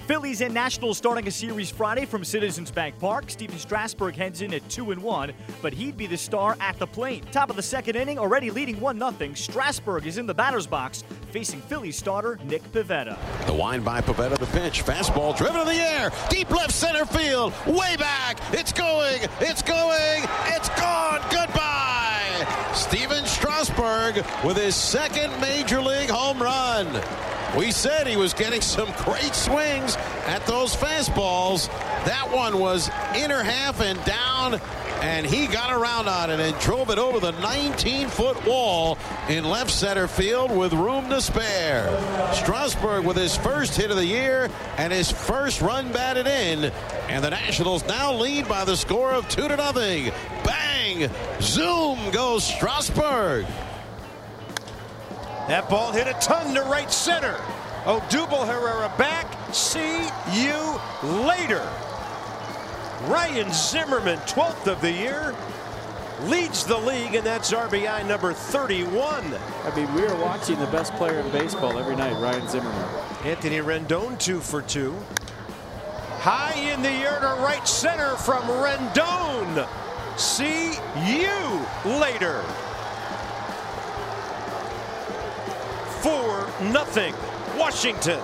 Phillies and Nationals starting a series Friday from Citizens Bank Park. Steven Strasburg heads in at 2-1, but he'd be the star at the plate. Top of the second inning, already leading 1-0. Strasburg is in the batter's box, facing Phillies starter Nick Pivetta. The wind by Pivetta, the pitch, fastball driven in the air, deep left center field, way back. It's going, it's gone. Goodbye. Steven Strasburg with his second major league home run. We said he was getting some great swings at those fastballs. That one was inner half and down, and he got around on it and drove it over the 19-foot wall in left center field with room to spare. Strasburg with his first hit of the year and his first run batted in, and the Nationals now lead by the score of 2-0. Bang! Zoom goes Strasburg. That ball hit a ton to right center. Odubel Herrera back. See you later. Ryan Zimmerman, 12th of the year, leads the league, and that's RBI number 31. I mean, we are watching the best player in baseball every night, Ryan Zimmerman. Anthony Rendon, 2 for 2. High in the air to right center from Rendon. See you later. 4-0 Washington.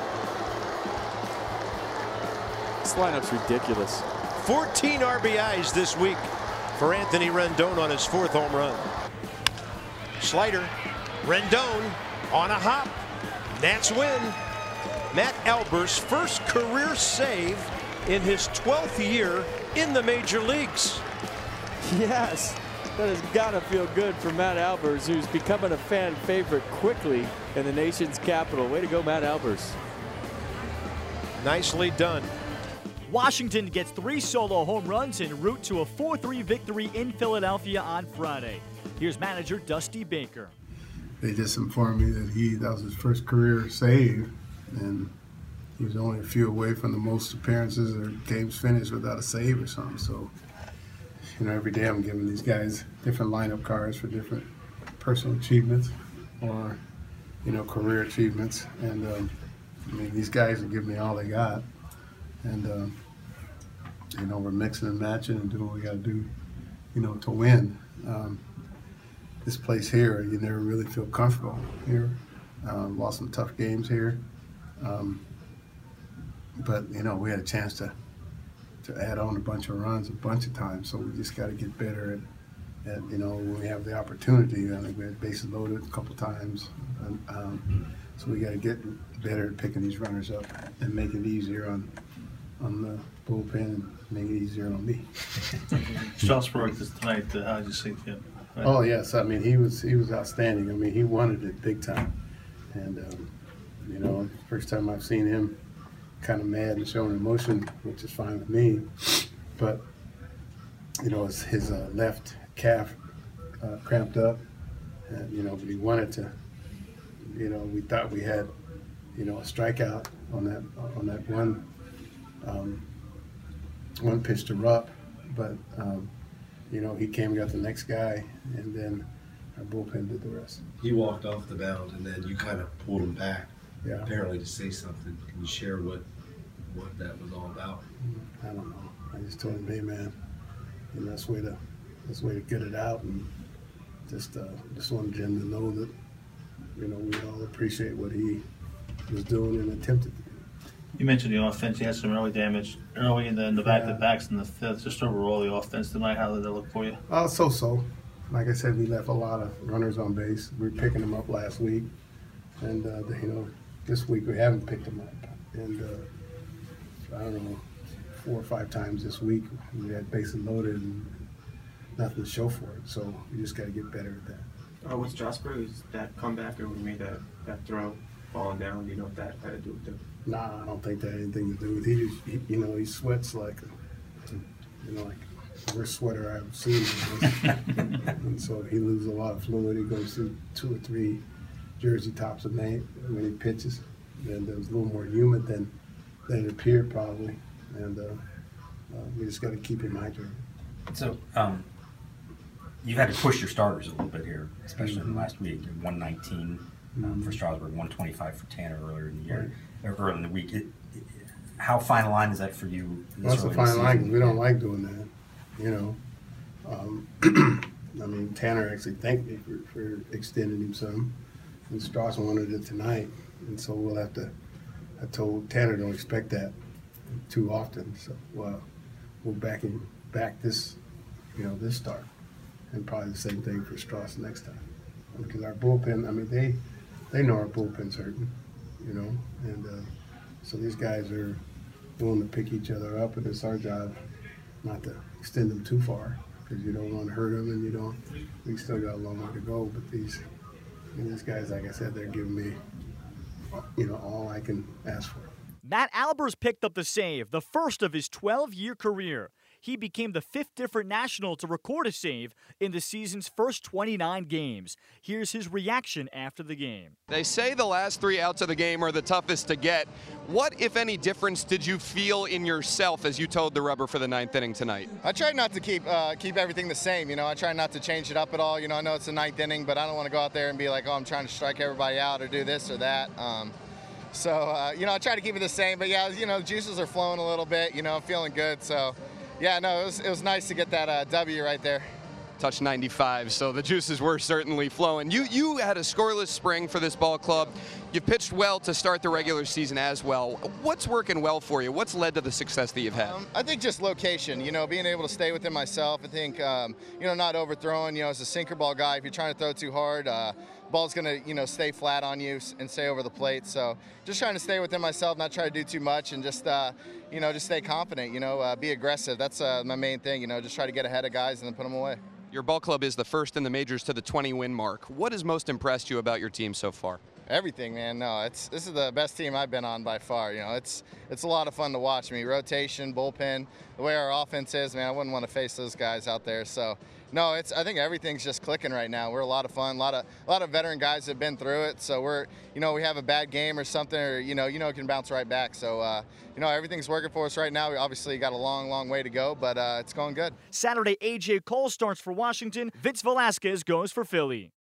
This lineup's ridiculous. 14 RBIs this week for Anthony Rendon on his 4th home run. Slider. Rendon on a hop. Nats win. Matt Albers' first career save in his 12th year in the major leagues. Yes, that has got to feel good for Matt Albers, who's becoming a fan favorite quickly in the nation's capital. Way to go, Matt Albers. Nicely done. Washington gets 3 solo home runs en route to a 4-3 victory in Philadelphia on Friday. Here's manager Dusty Baker. They just informed me that that was his first career save, and he was only a few away from the most appearances or games finished without a save or something. So, you know, every day I'm giving these guys different lineup cards for different personal achievements or, you know, career achievements. And, I mean, these guys are giving me all they got. And, you know, we're mixing and matching and doing what we got to do, you know, to win. This place here, you never really feel comfortable here. Lost some tough games here. But, you know, we had a chance to add on a bunch of runs a bunch of times. So we just got to get better at, you know, when we have the opportunity. I think we had bases loaded a couple times. So we got to get better at picking these runners up and make it easier on the bullpen and make it easier on me. Strasburg tonight, how did you see him? Right? Oh yes, I mean he was outstanding. I mean he wanted it big time, and you know, first time I've seen him kind of mad and showing emotion, which is fine with me. But you know, his left calf cramped up, and you know, but he wanted to. You know, we thought we had, you know, a strikeout on that one pitch to Rupp, but you know, he came and got the next guy, and then our bullpen did the rest. He walked off the mound, and then you kind of pulled him back, yeah, apparently to say something. Can you share what that was all about? I don't know. I just told him, hey man, you know, that's the way to get it out, and just wanted him to know that, you know, we all appreciate what he was doing and attempted to do. You mentioned the offense. You had some early damage early, and then the back-to-backs in the 5th. Just overall, the offense tonight, how did that look for you? So. Like I said, we left a lot of runners on base. We were picking them up last week, and you know, this week we haven't picked them up. And I don't know, 4 or 5 times this week we had bases loaded and nothing to show for it. So we just got to get better at that. With Strasburg, is that comeback or when he made that throw falling down? Do you know if that had to do with it? Nah, I don't think that had anything to do with it. He you know, he sweats like the worst sweater I've seen. And so he loses a lot of fluid. He goes through 2 or 3 jersey tops a night when he pitches. And it was a little more humid than it appeared probably. And we just got to keep him hydrated. So you've had to push your starters a little bit here, especially in the last week. 119 for Strasburg, 125 for Tanner earlier in the year, or earlier in the week. how fine a line is that for you? That's a fine line because we don't like doing that, you know. I mean, Tanner actually thanked me for extending him some, and Strauss wanted it tonight, and so we'll have to. I told Tanner don't expect that too often, so we'll back him back this, you know, this start, and probably the same thing for Strauss next time, because our bullpen. I mean, they know our bullpen's hurting, you know, and so these guys are willing to pick each other up, and it's our job not to extend them too far. Because you don't want to hurt them, and we still got a long way to go. But these guys, like I said, they're giving me, you know, all I can ask for. Matt Albers picked up the save, the first of his 12-year career. He became the 5th different national to record a save in the season's first 29 games. Here's his reaction after the game. They say the last 3 outs of the game are the toughest to get. What, if any, difference did you feel in yourself as you towed the rubber for the 9th inning tonight? I tried not to keep everything the same. You know, I try not to change it up at all. You know, I know it's the 9th inning, but I don't want to go out there and be like, oh, I'm trying to strike everybody out or do this or that. You know, I try to keep it the same. But yeah, you know, the juices are flowing a little bit. You know, I'm feeling good. So. Yeah, no, it was nice to get that W right there. Touch 95, so the juices were certainly flowing. You had a scoreless spring for this ball club. You've pitched well to start the regular season as well. What's working well for you? What's led to the success that you've had? I think just location, you know, being able to stay within myself. I think, you know, not overthrowing. You know, as a sinker ball guy, if you're trying to throw too hard, ball's going to, you know, stay flat on you and stay over the plate. So just trying to stay within myself, not try to do too much, and just, you know, just stay confident, you know, be aggressive. That's my main thing, you know, just try to get ahead of guys and then put them away. Your ball club is the first in the majors to the 20-win mark. What has most impressed you about your team so far? Everything, man. No, this is the best team I've been on by far. You know, it's a lot of fun to watch. I mean, rotation, bullpen, the way our offense is, man, I wouldn't want to face those guys out there. So, no, I think everything's just clicking right now. We're a lot of fun. A lot of veteran guys have been through it. So we're, you know, we have a bad game or something, or you know, it can bounce right back. So, you know, everything's working for us right now. We obviously got a long way to go, but it's going good. Saturday, A.J. Cole starts for Washington. Vince Velasquez goes for Philly.